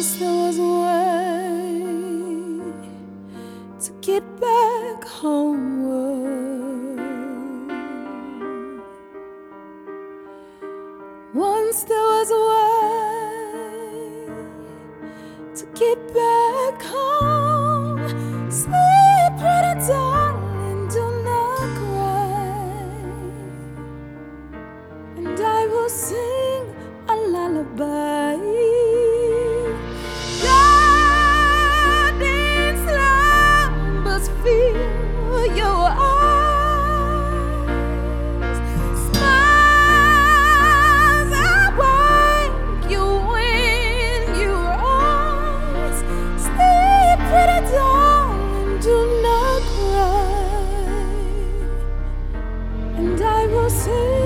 Once there was a way to get back homeward. Once there was a way to get back home. Sleep, pretty darling, do not cry, and I will sing a lullaby. Guiding slumbers fill your eyes. Smiles awake you when you rise. Sleep, pretty darling, do not cry, and I will sing